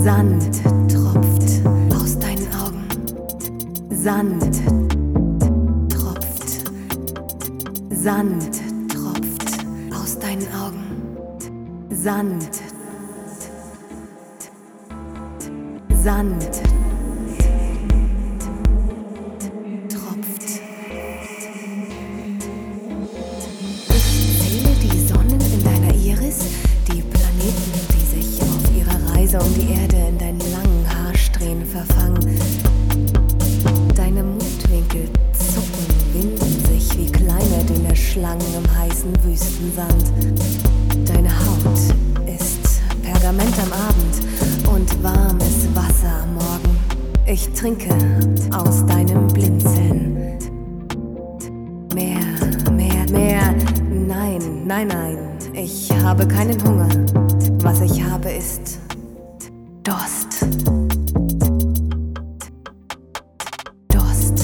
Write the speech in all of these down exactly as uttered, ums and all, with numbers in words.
Sand tropft aus deinen Augen. Sand tropft. Sand tropft aus deinen Augen. Sand. Sand tropft. Ich zähle die Sonnen in deiner Iris, die Planeten, die sich auf ihrer Reise um die Erde in deinen langen Haarsträhnen verfangen. Deine Mundwinkel zucken, winden sich wie kleine, dünne Schlangen im heißen Wüstensand. Deine Haut ist Pergament am Abend und warmes Wasser am Morgen. Ich trinke aus deinem Blinzeln. Mehr, mehr, mehr. Nein, nein, nein. Ich habe keinen Hunger. Was ich habe ist Durst. Durst.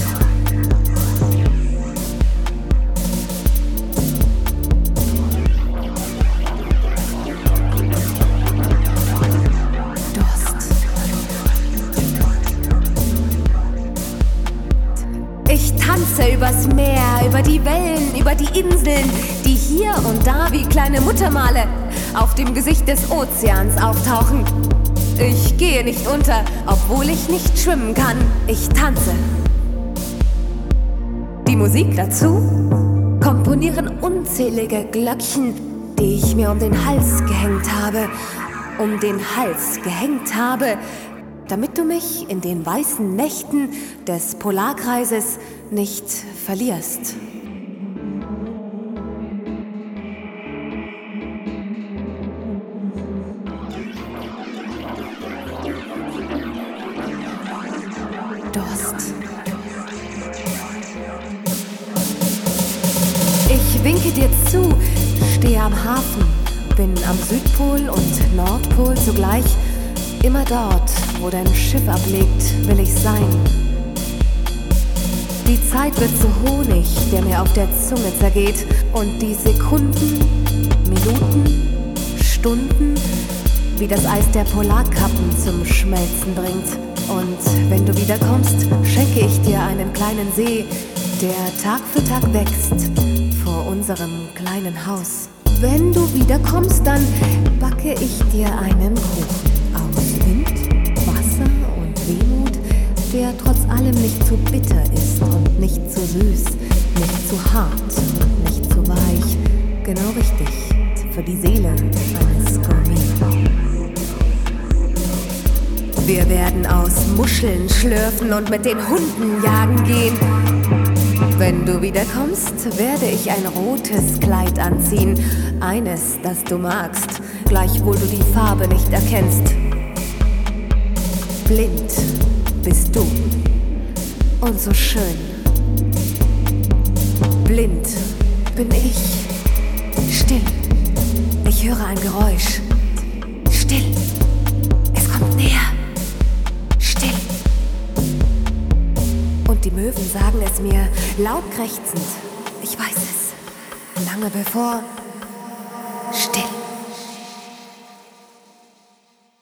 Ich tanze übers Meer, über die Wellen, über die Inseln, die hier und da wie kleine Muttermale auf dem Gesicht des Ozeans auftauchen. Ich gehe nicht unter, obwohl ich nicht schwimmen kann. Ich tanze. Die Musik dazu komponieren unzählige Glöckchen, die ich mir um den Hals gehängt habe. Um den Hals gehängt habe, damit du mich in den weißen Nächten des Polarkreises nicht verlierst. Durst. Ich winke dir zu, stehe am Hafen, bin am Südpol und Nordpol zugleich. Immer dort, wo dein Schiff ablegt, will ich sein. Die Zeit wird zu Honig, der mir auf der Zunge zergeht. Und die Sekunden, Minuten, Stunden, wie das Eis der Polarkappen zum Schmelzen bringt. Und wenn du wiederkommst, schenke ich dir einen kleinen See, der Tag für Tag wächst vor unserem kleinen Haus. Wenn du wiederkommst, dann backe ich dir einen Kuchen. Wind, Wasser und Wehmut, der trotz allem nicht zu bitter ist und nicht zu süß, nicht zu hart und nicht zu weich. Genau richtig für die Seele eines Gourmet. Wir werden aus Muscheln schlürfen und mit den Hunden jagen gehen. Wenn du wiederkommst, werde ich ein rotes Kleid anziehen. Eines, das du magst, gleichwohl du die Farbe nicht erkennst. Blind bist du und so schön. Blind bin ich. Still, ich höre ein Geräusch. Still, es kommt näher. Still. Und die Möwen sagen es mir laut krächzend. Ich weiß es, lange bevor. Still.